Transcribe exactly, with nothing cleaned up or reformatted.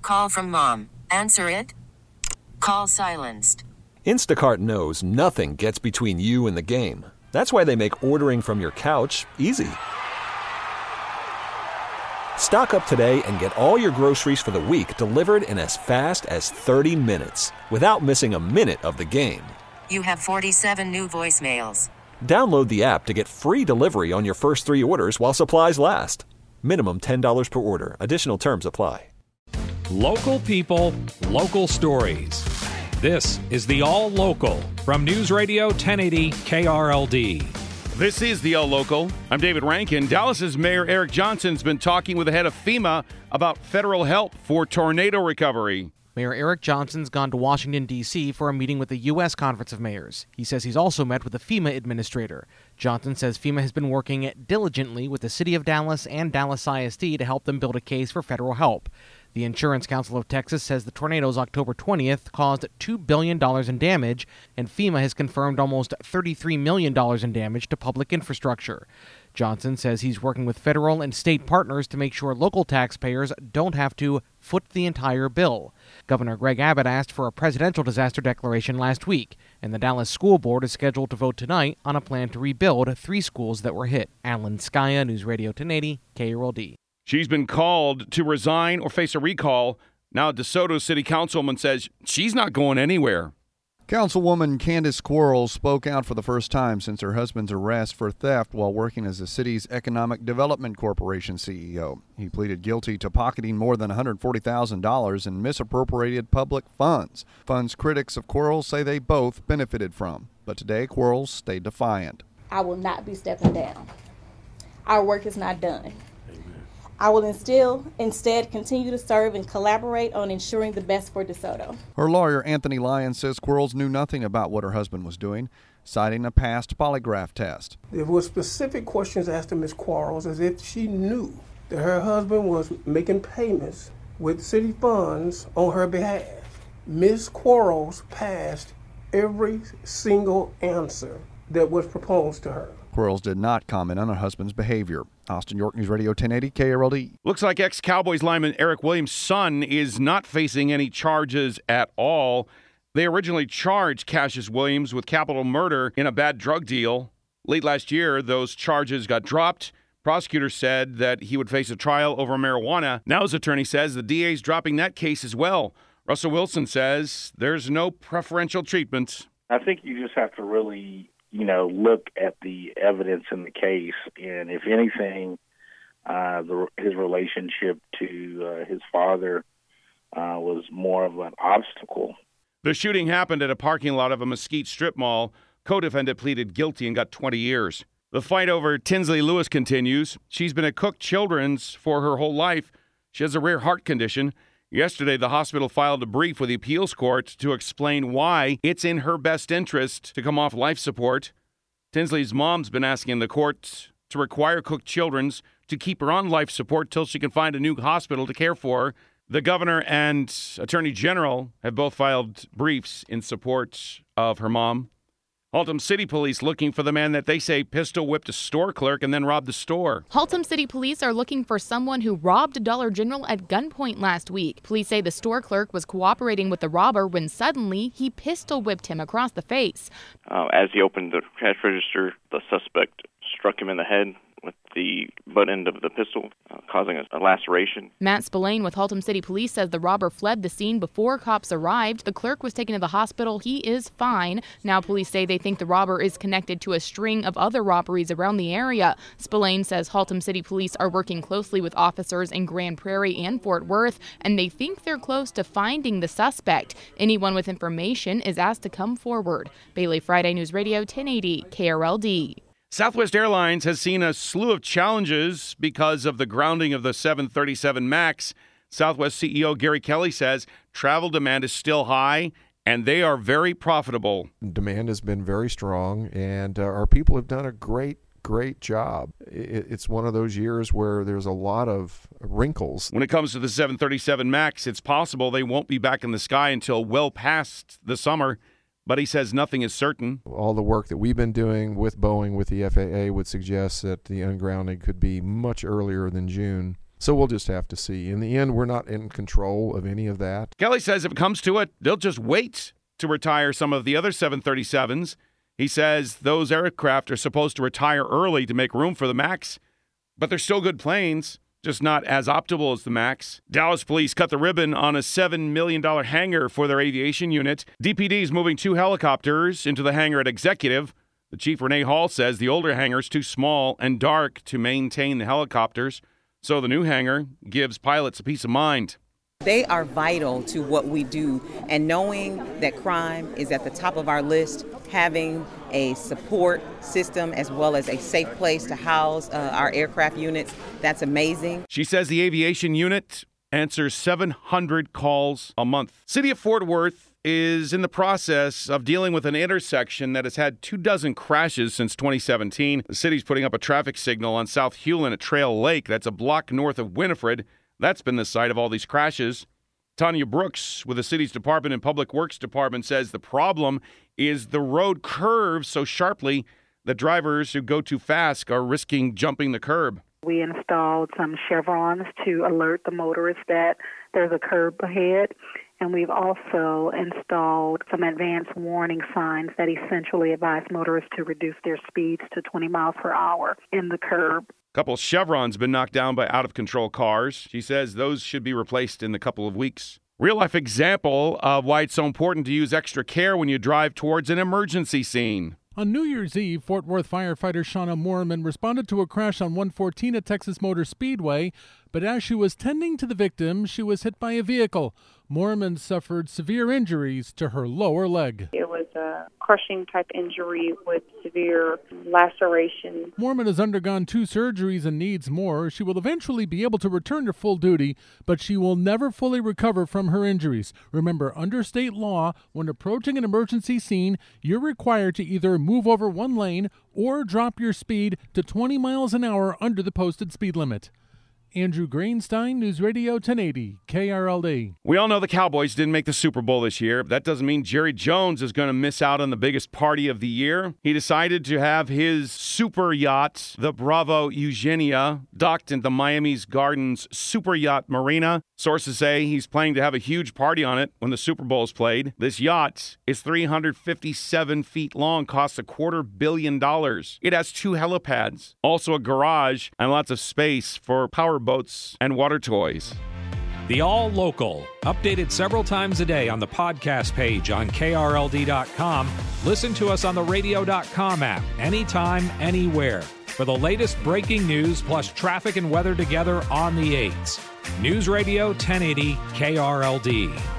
call from mom. Answer it. Call silenced. Instacart knows nothing gets between you and the game. That's why they make ordering from your couch easy. Stock up today and get all your groceries for the week delivered in as fast as thirty minutes without missing a minute of the game. You have forty-seven new voicemails. Download the app to get free delivery on your first three orders while supplies last. Minimum ten dollars per order. Additional terms apply. Local people, local stories. This is the All Local from News Radio ten eighty K R L D. This is the All Local. I'm David Rankin. Dallas's Mayor Eric Johnson's been talking with the head of FEMA about federal help for tornado recovery. Mayor Eric Johnson's gone to Washington, D C for a meeting with the U S Conference of Mayors. He says he's also met with the FEMA administrator. Johnson says FEMA has been working diligently with the City of Dallas and Dallas I S D to help them build a case for federal help. The Insurance Council of Texas says the tornadoes October twentieth caused two billion dollars in damage, and FEMA has confirmed almost thirty-three million dollars in damage to public infrastructure. Johnson says he's working with federal and state partners to make sure local taxpayers don't have to foot the entire bill. Governor Greg Abbott asked for a presidential disaster declaration last week, and the Dallas School Board is scheduled to vote tonight on a plan to rebuild three schools that were hit. Alan Skaya, News Radio ten eighty, K R L D. She's been called to resign or face a recall. Now, DeSoto City Councilwoman says she's not going anywhere. Councilwoman Candace Quarles spoke out for the first time since her husband's arrest for theft while working as the city's Economic Development Corporation C E O. He pleaded guilty to pocketing more than one hundred forty thousand dollars in misappropriated public funds. Funds critics of Quarles say they both benefited from. But today, Quarles stayed defiant. I will not be stepping down. Our work is not done. I will instill, instead continue to serve and collaborate on ensuring the best for DeSoto. Her lawyer, Anthony Lyons, says Quarles knew nothing about what her husband was doing, citing a past polygraph test. There were specific questions asked of Miz Quarles as if she knew that her husband was making payments with city funds on her behalf. Miz Quarles passed every single answer that was proposed to her. Quarles did not comment on her husband's behavior. Austin York, News Radio ten eighty, K R L D. Looks like ex-Cowboys lineman Eric Williams' son is not facing any charges at all. They originally charged Cassius Williams with capital murder in a bad drug deal. Late last year, those charges got dropped. Prosecutors said that he would face a trial over marijuana. Now his attorney says the D A's dropping that case as well. Russell Wilson says there's no preferential treatment. I think you just have to really, you know, look at the evidence in the case, and if anything, uh, the, his relationship to uh, his father uh, was more of an obstacle. The shooting happened at a parking lot of a Mesquite strip mall. Co-defendant pleaded guilty and got twenty years. The fight over Tinsley Lewis continues. She's been at Cook Children's for her whole life. She has a rare heart condition. Yesterday, the hospital filed a brief with the appeals court to explain why it's in her best interest to come off life support. Tinsley's mom's been asking the court to require Cook Children's to keep her on life support till she can find a new hospital to care for her. The governor and attorney general have both filed briefs in support of her mom. Haltom City Police looking for the man that they say pistol whipped a store clerk and then robbed the store. Haltom City Police are looking for someone who robbed a Dollar General at gunpoint last week. Police say the store clerk was cooperating with the robber when suddenly he pistol whipped him across the face. Uh, as he opened the cash register, the suspect struck him in the head with the butt end of the pistol, uh, causing a, a laceration. Matt Spillane with Haltom City Police says the robber fled the scene before cops arrived. The clerk was taken to the hospital. He is fine. Now police say they think the robber is connected to a string of other robberies around the area. Spillane says Haltom City Police are working closely with officers in Grand Prairie and Fort Worth, and they think they're close to finding the suspect. Anyone with information is asked to come forward. Bailey Friday News Radio ten eighty K R L D. Southwest Airlines has seen a slew of challenges because of the grounding of the seven thirty-seven MAX. Southwest C E O Gary Kelly says travel demand is still high, and they are very profitable. Demand has been very strong, and uh, our people have done a great, great job. It, it's one of those years where there's a lot of wrinkles. When it comes to the seven thirty-seven MAX, it's possible they won't be back in the sky until well past the summer. But he says nothing is certain. All the work that we've been doing with Boeing, with the F A A, would suggest that the ungrounding could be much earlier than June. So we'll just have to see. In the end, we're not in control of any of that. Kelly says if it comes to it, they'll just wait to retire some of the other seven thirty-sevens. He says those aircraft are supposed to retire early to make room for the MAX, but they're still good planes, just not as optimal as the MAX. Dallas police cut the ribbon on a seven million dollars hangar for their aviation unit. D P D is moving two helicopters into the hangar at Executive. The chief, Renee Hall, says the older hangar is too small and dark to maintain the helicopters, so the new hangar gives pilots a peace of mind. They are vital to what we do, and knowing that crime is at the top of our list, having a support system as well as a safe place to house uh, our aircraft units, that's amazing. She says the aviation unit answers seven hundred calls a month. City of Fort Worth is in the process of dealing with an intersection that has had two dozen crashes since twenty seventeen. The city's putting up a traffic signal on South Hewlin at Trail Lake. That's a block north of Winifred. That's been the site of all these crashes. Tanya Brooks with the city's Department and Public Works Department says the problem is the road curves so sharply that drivers who go too fast are risking jumping the curb. We installed some chevrons to alert the motorists that there's a curb ahead, and we've also installed some advanced warning signs that essentially advise motorists to reduce their speeds to twenty miles per hour in the curb. A couple of chevrons been knocked down by out-of-control cars. She says those should be replaced in a couple of weeks. Real-life example of why it's so important to use extra care when you drive towards an emergency scene. On New Year's Eve, Fort Worth firefighter Shauna Moorman responded to a crash on one fourteen at Texas Motor Speedway, but as she was tending to the victim, she was hit by a vehicle. Moorman suffered severe injuries to her lower leg. It was a crushing type injury with severe laceration. Moorman has undergone two surgeries and needs more. She will eventually be able to return to full duty, but she will never fully recover from her injuries. Remember, under state law, when approaching an emergency scene, you're required to either move over one lane or drop your speed to twenty miles an hour under the posted speed limit. Andrew Greenstein, News Radio ten eighty, K R L D. We all know the Cowboys didn't make the Super Bowl this year, but that doesn't mean Jerry Jones is going to miss out on the biggest party of the year. He decided to have his super yacht, the Bravo Eugenia, docked into Miami's Gardens Super Yacht Marina. Sources say he's planning to have a huge party on it when the Super Bowl is played. This yacht is three hundred fifty-seven feet long, costs a quarter billion dollars. It has two helipads, also a garage, and lots of space for power boats and water toys. The All Local, updated several times a day on the podcast page on K R L D dot com. Listen to us on the radio dot com app, anytime, anywhere. For the latest breaking news plus traffic and weather together on the eights. News Radio ten eighty K R L D.